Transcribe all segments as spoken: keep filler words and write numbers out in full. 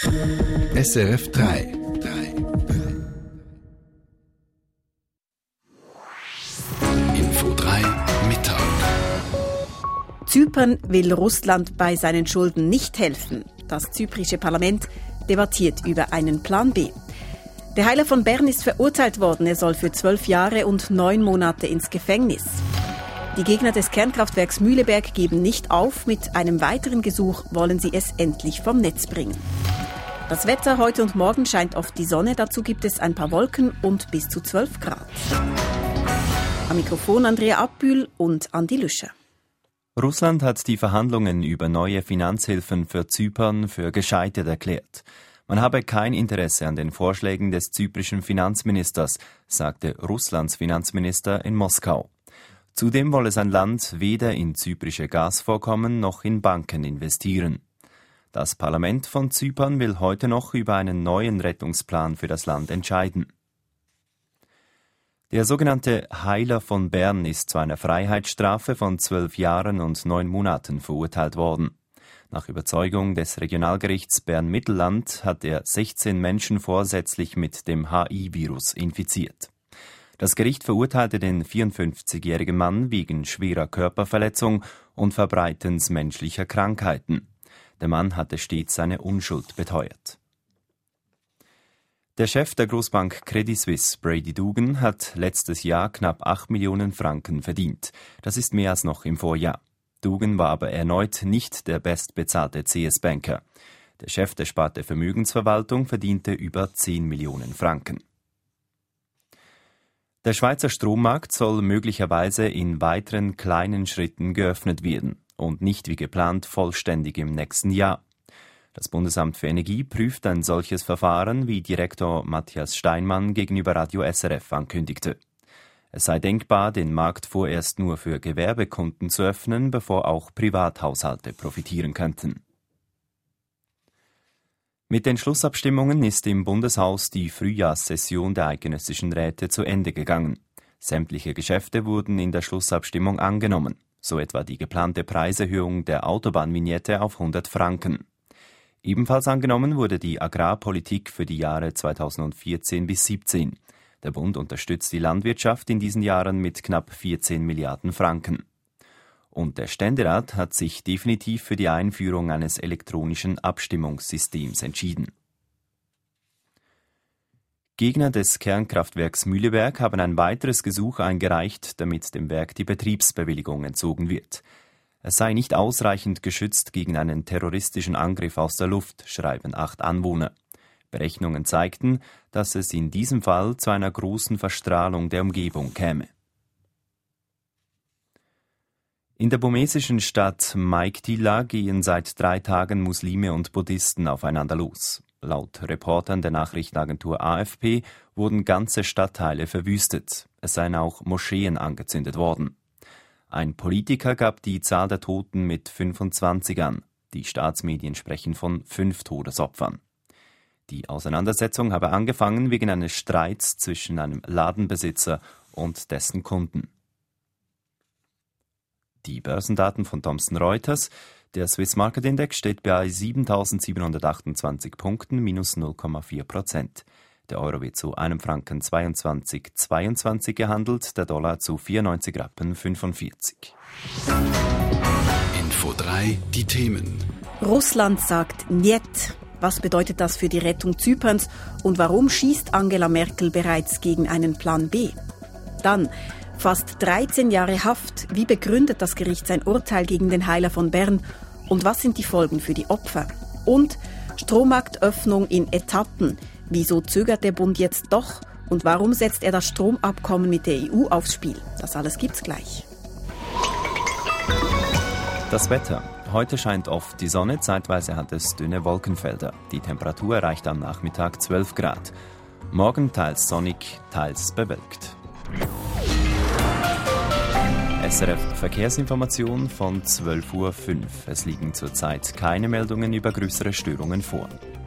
S R F drei. Info drei Mittag. Zypern will Russland bei seinen Schulden nicht helfen. Das zyprische Parlament debattiert über einen Plan B. Der Heiler von Bern ist verurteilt worden. Er soll für zwölf Jahre und neun Monate ins Gefängnis. Die Gegner des Kernkraftwerks Mühleberg geben nicht auf. Mit einem weiteren Gesuch wollen sie es endlich vom Netz bringen. Das Wetter heute und morgen scheint oft die Sonne. Dazu gibt es ein paar Wolken und bis zu zwölf Grad. Am Mikrofon Andrea Abbühl und Andi Lüscher. Russland hat die Verhandlungen über neue Finanzhilfen für Zypern für gescheitert erklärt. Man habe kein Interesse an den Vorschlägen des zyprischen Finanzministers, sagte Russlands Finanzminister in Moskau. Zudem wolle sein Land weder in zyprische Gasvorkommen noch in Banken investieren. Das Parlament von Zypern will heute noch über einen neuen Rettungsplan für das Land entscheiden. Der sogenannte Heiler von Bern ist zu einer Freiheitsstrafe von zwölf Jahren und neun Monaten verurteilt worden. Nach Überzeugung des Regionalgerichts Bern-Mittelland hat er sechzehn Menschen vorsätzlich mit dem H I-Virus infiziert. Das Gericht verurteilte den vierundfünfzigjährigen Mann wegen schwerer Körperverletzung und Verbreitens menschlicher Krankheiten. Der Mann hatte stets seine Unschuld beteuert. Der Chef der Großbank Credit Suisse, Brady Dougan, hat letztes Jahr knapp acht Millionen Franken verdient. Das ist mehr als noch im Vorjahr. Dougan war aber erneut nicht der bestbezahlte C S-Banker. Der Chef der Sparte Vermögensverwaltung verdiente über zehn Millionen Franken. Der Schweizer Strommarkt soll möglicherweise in weiteren kleinen Schritten geöffnet werden und nicht wie geplant vollständig im nächsten Jahr. Das Bundesamt für Energie prüft ein solches Verfahren, wie Direktor Matthias Steinmann gegenüber Radio S R F ankündigte. Es sei denkbar, den Markt vorerst nur für Gewerbekunden zu öffnen, bevor auch Privathaushalte profitieren könnten. Mit den Schlussabstimmungen ist im Bundeshaus die Frühjahrssession der Eidgenössischen Räte zu Ende gegangen. Sämtliche Geschäfte wurden in der Schlussabstimmung angenommen, so etwa die geplante Preiserhöhung der Autobahnvignette auf hundert Franken. Ebenfalls angenommen wurde die Agrarpolitik für die Jahre zweitausendvierzehn bis siebzehn. Der Bund unterstützt die Landwirtschaft in diesen Jahren mit knapp vierzehn Milliarden Franken. Und der Ständerat hat sich definitiv für die Einführung eines elektronischen Abstimmungssystems entschieden. Gegner des Kernkraftwerks Mühleberg haben ein weiteres Gesuch eingereicht, damit dem Werk die Betriebsbewilligung entzogen wird. Es sei nicht ausreichend geschützt gegen einen terroristischen Angriff aus der Luft, schreiben acht Anwohner. Berechnungen zeigten, dass es in diesem Fall zu einer großen Verstrahlung der Umgebung käme. In der burmesischen Stadt Maiktila gehen seit drei Tagen Muslime und Buddhisten aufeinander los. Laut Reportern der Nachrichtenagentur A F P wurden ganze Stadtteile verwüstet. Es seien auch Moscheen angezündet worden. Ein Politiker gab die Zahl der Toten mit fünfundzwanzig an. Die Staatsmedien sprechen von fünf Todesopfern. Die Auseinandersetzung habe angefangen wegen eines Streits zwischen einem Ladenbesitzer und dessen Kunden. Die Börsendaten von Thomson Reuters. Der Swiss Market Index steht bei siebentausendsiebenhundertachtundzwanzig Punkten, minus null Komma vier Prozent. Der Euro wird zu einem Franken zweiundzwanzig Komma zweiundzwanzig gehandelt, der Dollar zu vierundneunzig Rappen fünfundvierzig. Info drei, die Themen. Russland sagt Niet. Was bedeutet das für die Rettung Zyperns und warum schießt Angela Merkel bereits gegen einen Plan B? Dann fast dreizehn Jahre Haft. Wie begründet das Gericht sein Urteil gegen den Heiler von Bern? Und was sind die Folgen für die Opfer? Und Strommarktöffnung in Etappen. Wieso zögert der Bund jetzt doch? Und warum setzt er das Stromabkommen mit der E U aufs Spiel? Das alles gibt's gleich. Das Wetter. Heute scheint oft die Sonne, zeitweise hat es dünne Wolkenfelder. Die Temperatur erreicht am Nachmittag zwölf Grad. Morgen teils sonnig, teils bewölkt. S R F Verkehrsinformation von zwölf Uhr fünf. Es liegen zurzeit keine Meldungen über größere Störungen vor.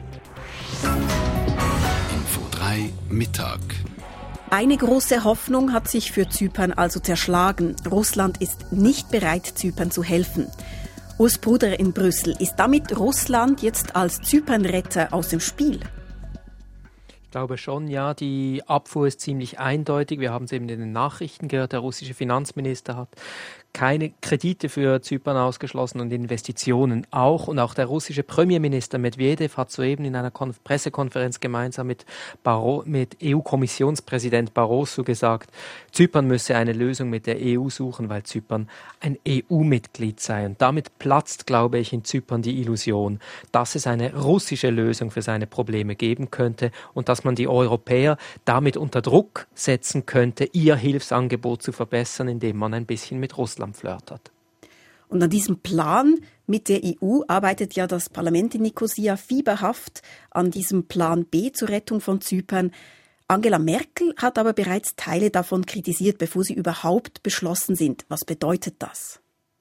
Info drei Mittag. Eine große Hoffnung hat sich für Zypern also zerschlagen. Russland ist nicht bereit, Zypern zu helfen. Urs Bruder in Brüssel. Ist damit Russland jetzt als Zypernretter aus dem Spiel? Ich glaube schon, ja. Die Abfuhr ist ziemlich eindeutig. Wir haben es eben in den Nachrichten gehört. Der russische Finanzminister hat keine Kredite für Zypern ausgeschlossen und Investitionen auch. Und auch der russische Premierminister Medvedev hat soeben in einer Konf- Pressekonferenz gemeinsam mit, Baro- mit E U-Kommissionspräsident Barroso gesagt, Zypern müsse eine Lösung mit der E U suchen, weil Zypern ein E U-Mitglied sei. Und damit platzt, glaube ich, in Zypern die Illusion, dass es eine russische Lösung für seine Probleme geben könnte und dass man die Europäer damit unter Druck setzen könnte, ihr Hilfsangebot zu verbessern, indem man ein bisschen mit Russland flirtet. Und an diesem Plan mit der E U arbeitet ja das Parlament in Nikosia fieberhaft an diesem Plan B zur Rettung von Zypern. Angela Merkel hat aber bereits Teile davon kritisiert, bevor sie überhaupt beschlossen sind. Was bedeutet das?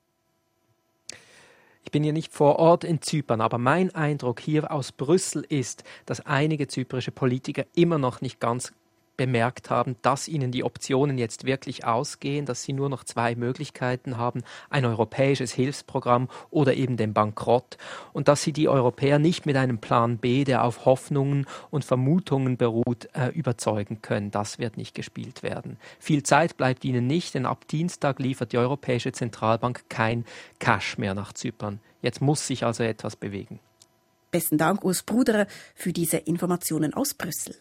Ich bin ja nicht vor Ort in Zypern, aber mein Eindruck hier aus Brüssel ist, dass einige zyprische Politiker immer noch nicht ganz bemerkt haben, dass ihnen die Optionen jetzt wirklich ausgehen, dass sie nur noch zwei Möglichkeiten haben, ein europäisches Hilfsprogramm oder eben den Bankrott und dass sie die Europäer nicht mit einem Plan B, der auf Hoffnungen und Vermutungen beruht, äh, überzeugen können. Das wird nicht gespielt werden. Viel Zeit bleibt ihnen nicht, denn ab Dienstag liefert die Europäische Zentralbank kein Cash mehr nach Zypern. Jetzt muss sich also etwas bewegen. Besten Dank, Urs Bruder, für diese Informationen aus Brüssel.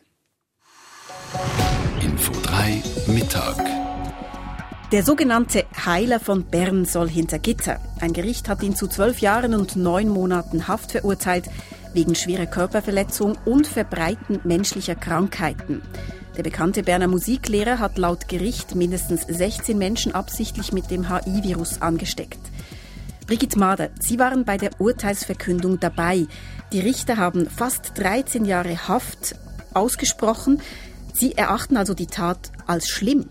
Info drei Mittag. Der sogenannte Heiler von Bern soll hinter Gitter. Ein Gericht hat ihn zu zwölf Jahren und neun Monaten Haft verurteilt, wegen schwerer Körperverletzung und Verbreiten menschlicher Krankheiten. Der bekannte Berner Musiklehrer hat laut Gericht mindestens sechzehn Menschen absichtlich mit dem H I-Virus angesteckt. Brigitte Mader, Sie waren bei der Urteilsverkündung dabei. Die Richter haben fast dreizehn Jahre Haft ausgesprochen. Sie erachten also die Tat als schlimm.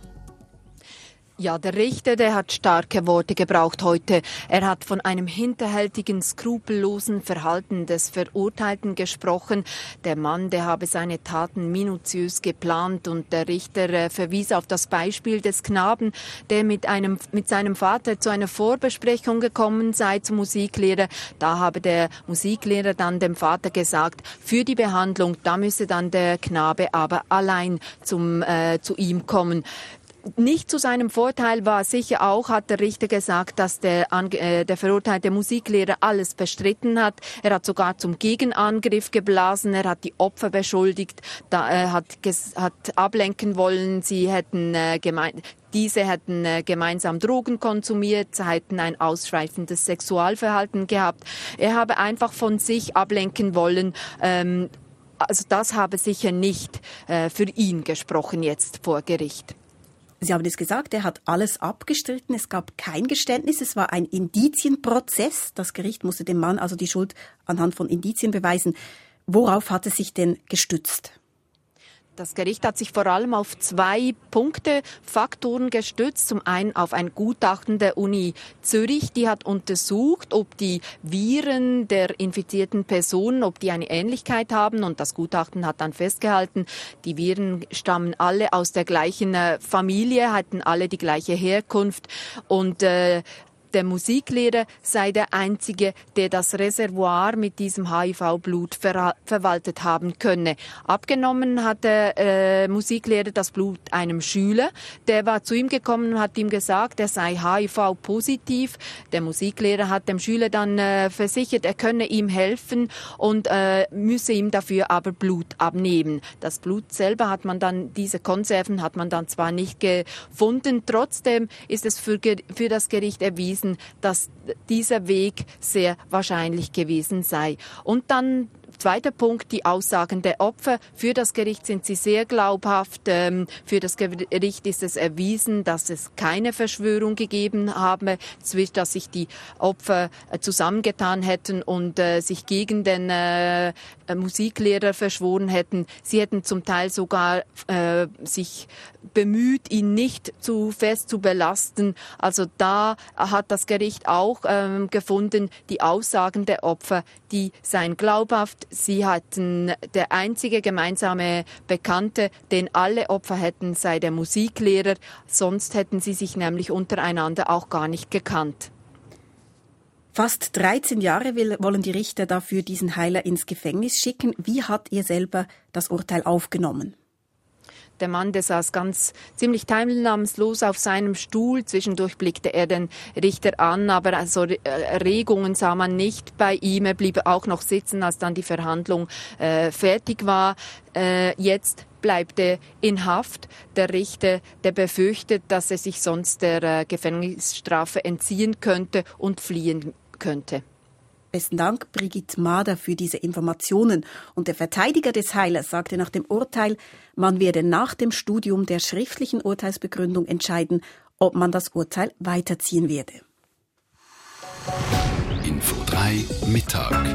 Ja, der Richter, der hat starke Worte gebraucht heute. Er hat von einem hinterhältigen, skrupellosen Verhalten des Verurteilten gesprochen. Der Mann, der habe seine Taten minutiös geplant und der Richter äh, verwies auf das Beispiel des Knaben, der mit einem mit seinem Vater zu einer Vorbesprechung gekommen sei zum Musiklehrer. Da habe der Musiklehrer dann dem Vater gesagt, für die Behandlung, da müsse dann der Knabe aber allein zum äh, zu ihm kommen. Nicht zu seinem Vorteil war sicher auch, hat der Richter gesagt, dass der, äh, der verurteilte Musiklehrer alles bestritten hat. Er hat sogar zum Gegenangriff geblasen, er hat die Opfer beschuldigt, da, äh, hat, ges- hat ablenken wollen, sie hätten äh, gemeint, diese hätten äh, gemeinsam Drogen konsumiert, hätten ein ausschweifendes Sexualverhalten gehabt. Er habe einfach von sich ablenken wollen. Ähm, also das habe sicher nicht äh, für ihn gesprochen jetzt vor Gericht. Sie haben es gesagt, er hat alles abgestritten, es gab kein Geständnis, es war ein Indizienprozess. Das Gericht musste dem Mann also die Schuld anhand von Indizien beweisen. Worauf hat es sich denn gestützt? Das Gericht hat sich vor allem auf zwei Punkte, Faktoren gestützt. Zum einen auf ein Gutachten der Uni Zürich. Die hat untersucht, ob die Viren der infizierten Personen, ob die eine Ähnlichkeit haben. Und das Gutachten hat dann festgehalten, die Viren stammen alle aus der gleichen Familie, hatten alle die gleiche Herkunft. Und äh, der Musiklehrer sei der Einzige, der das Reservoir mit diesem H I V-Blut ver- verwaltet haben könne. Abgenommen hat der äh, Musiklehrer das Blut einem Schüler. Der war zu ihm gekommen und hat ihm gesagt, er sei H I V-positiv. Der Musiklehrer hat dem Schüler dann äh, versichert, er könne ihm helfen und äh, müsse ihm dafür aber Blut abnehmen. Das Blut selber hat man dann, diese Konserven hat man dann zwar nicht gefunden, trotzdem ist es für, für das Gericht erwiesen, dass dieser Weg sehr wahrscheinlich gewesen sei. Und dann zweiter Punkt, die Aussagen der Opfer. Für das Gericht sind sie sehr glaubhaft. Für das Gericht ist es erwiesen, dass es keine Verschwörung gegeben habe, dass sich die Opfer zusammengetan hätten und sich gegen den Musiklehrer verschworen hätten. Sie hätten zum Teil sogar äh, sich bemüht, ihn nicht zu fest zu belasten. Also da hat das Gericht auch ähm, gefunden, die Aussagen der Opfer, die seien glaubhaft. Sie hatten, der einzige gemeinsame Bekannte, den alle Opfer hätten, sei der Musiklehrer. Sonst hätten sie sich nämlich untereinander auch gar nicht gekannt. Fast dreizehn Jahre will, wollen die Richter dafür diesen Heiler ins Gefängnis schicken. Wie hat ihr selber das Urteil aufgenommen? Der Mann, der saß ganz ziemlich teilnahmslos auf seinem Stuhl. Zwischendurch blickte er den Richter an, aber also Regungen sah man nicht bei ihm. Er blieb auch noch sitzen, als dann die Verhandlung äh, fertig war. Äh, jetzt bleibt er in Haft. Der Richter, der befürchtet, dass er sich sonst der äh, Gefängnisstrafe entziehen könnte und fliehen könnte. Besten Dank, Brigitte Mader, für diese Informationen. Und der Verteidiger des Heilers sagte nach dem Urteil, man werde nach dem Studium der schriftlichen Urteilsbegründung entscheiden, ob man das Urteil weiterziehen werde. Info drei Mittag.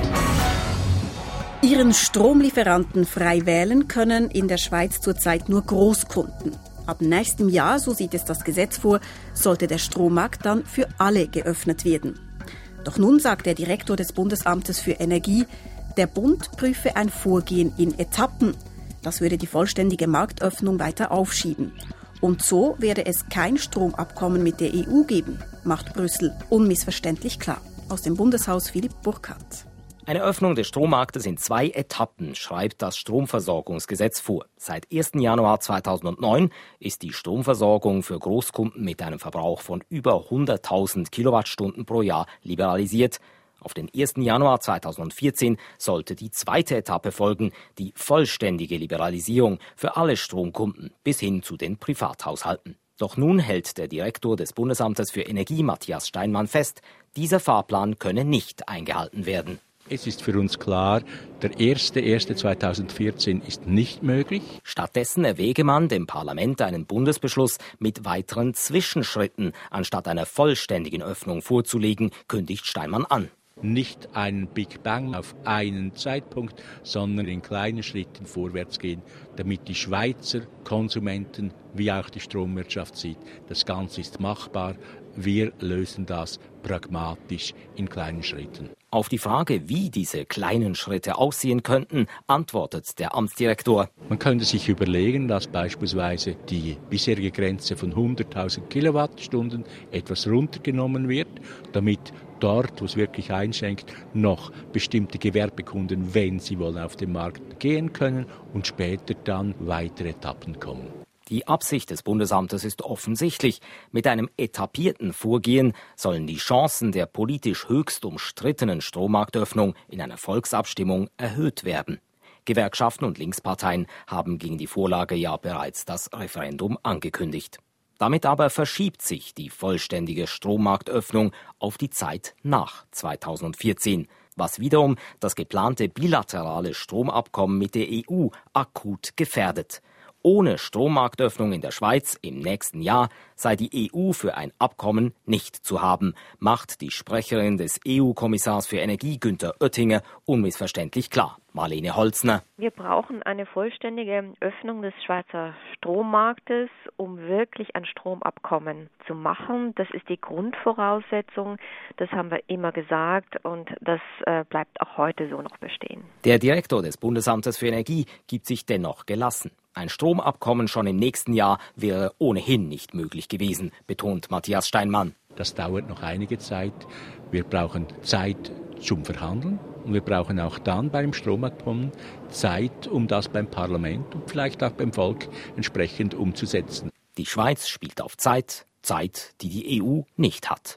Ihren Stromlieferanten frei wählen können in der Schweiz zurzeit nur Großkunden. Ab nächstem Jahr, so sieht es das Gesetz vor, sollte der Strommarkt dann für alle geöffnet werden. Doch nun sagt der Direktor des Bundesamtes für Energie, der Bund prüfe ein Vorgehen in Etappen. Das würde die vollständige Marktöffnung weiter aufschieben. Und so werde es kein Stromabkommen mit der E U geben, macht Brüssel unmissverständlich klar. Aus dem Bundeshaus Philipp Burkhardt. Eine Öffnung des Strommarktes in zwei Etappen schreibt das Stromversorgungsgesetz vor. Seit ersten Januar zweitausendneun ist die Stromversorgung für Großkunden mit einem Verbrauch von über hunderttausend Kilowattstunden pro Jahr liberalisiert. Auf den ersten Januar zweitausendvierzehn sollte die zweite Etappe folgen, die vollständige Liberalisierung für alle Stromkunden bis hin zu den Privathaushalten. Doch nun hält der Direktor des Bundesamtes für Energie, Matthias Steinmann, fest, dieser Fahrplan könne nicht eingehalten werden. Es ist für uns klar, der erste erste zweitausendvierzehn ist nicht möglich. Stattdessen erwäge man dem Parlament einen Bundesbeschluss mit weiteren Zwischenschritten, anstatt einer vollständigen Öffnung vorzulegen, kündigt Steinmann an. Nicht einen Big Bang auf einen Zeitpunkt, sondern in kleinen Schritten vorwärts gehen, damit die Schweizer Konsumenten wie auch die Stromwirtschaft sieht, das Ganze ist machbar. Wir lösen das pragmatisch in kleinen Schritten. Auf die Frage, wie diese kleinen Schritte aussehen könnten, antwortet der Amtsdirektor. Man könnte sich überlegen, dass beispielsweise die bisherige Grenze von hunderttausend Kilowattstunden etwas runtergenommen wird, damit dort, wo es wirklich einschenkt, noch bestimmte Gewerbekunden, wenn sie wollen, auf den Markt gehen können und später dann weitere Etappen kommen. Die Absicht des Bundesamtes ist offensichtlich. Mit einem etappierten Vorgehen sollen die Chancen der politisch höchst umstrittenen Strommarktöffnung in einer Volksabstimmung erhöht werden. Gewerkschaften und Linksparteien haben gegen die Vorlage ja bereits das Referendum angekündigt. Damit aber verschiebt sich die vollständige Strommarktöffnung auf die Zeit nach zweitausendvierzehn, was wiederum das geplante bilaterale Stromabkommen mit der E U akut gefährdet. Ohne Strommarktöffnung in der Schweiz im nächsten Jahr sei die E U für ein Abkommen nicht zu haben, macht die Sprecherin des E U-Kommissars für Energie Günther Oettinger unmissverständlich klar. Marlene Holzner. Wir brauchen eine vollständige Öffnung des Schweizer Strommarktes, um wirklich ein Stromabkommen zu machen. Das ist die Grundvoraussetzung. Das haben wir immer gesagt und das äh, bleibt auch heute so noch bestehen. Der Direktor des Bundesamtes für Energie gibt sich dennoch gelassen. Ein Stromabkommen schon im nächsten Jahr wäre ohnehin nicht möglich gewesen, betont Matthias Steinmann. Das dauert noch einige Zeit. Wir brauchen Zeit zum Verhandeln und wir brauchen auch dann beim Stromabkommen Zeit, um das beim Parlament und vielleicht auch beim Volk entsprechend umzusetzen. Die Schweiz spielt auf Zeit, Zeit, die die E U nicht hat.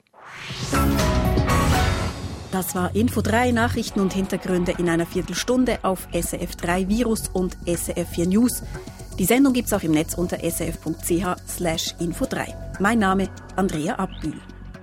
Das war Info drei, Nachrichten und Hintergründe in einer Viertelstunde auf S R F drei Virus und S R F vier News. Die Sendung gibt's auch im Netz unter s r f punkt c h slash info drei. Mein Name Andrea Abbühl.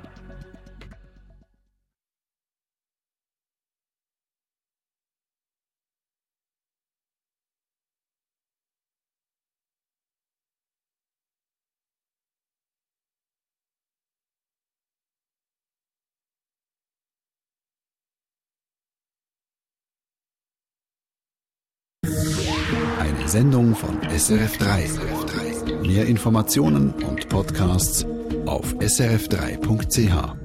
Eine Sendung von S R F drei. Mehr Informationen und Podcasts auf s r f drei punkt c h.